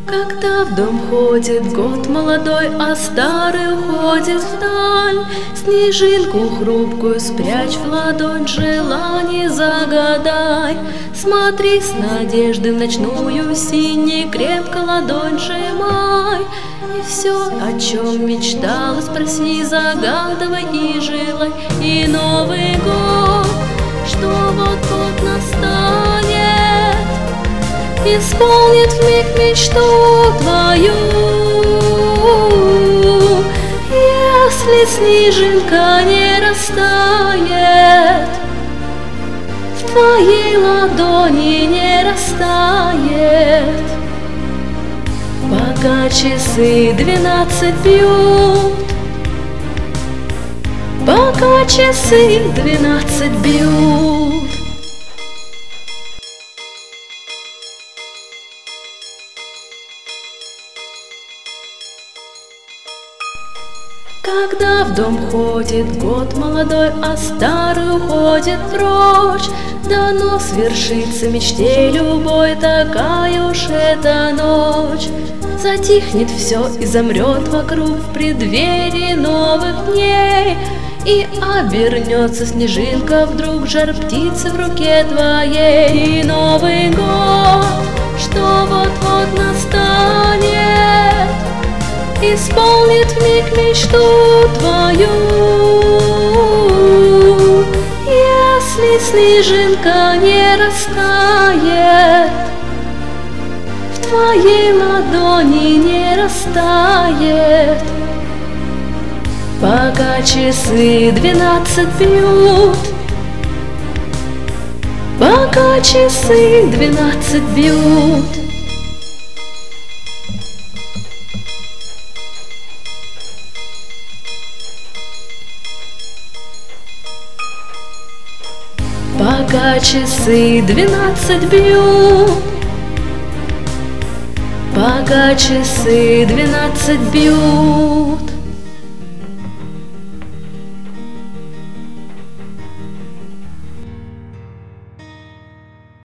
Когда в дом ходит год молодой, а старый уходит вдаль, снежинку хрупкую спрячь в ладонь, желание загадай. Смотри с надежды в ночную, синей крепко ладонь сжимай. И все, о чем мечтала, спроси, загадывай и желай. И Новый год, что вот-вот настанет, исполнит вмиг мечту твою. Если снежинка не растает, в твоей ладони не растает, пока часы 12 бьют, пока часы 12 бьют. Когда в дом ходит год молодой, а старый уходит прочь, дано свершится мечте любой, такая уж эта ночь. Затихнет все и замрет вокруг в преддверии новых дней, и обернется снежинка вдруг, жар птицы в руке твоей. И Новый год, что вот-вот настанет, исполнит вмиг мечту твою. Если снежинка не растает, в твоей ладони не растает, пока часы 12 бьют, пока часы 12 бьют. Пока часы 12 бьют, пока часы 12 бьют.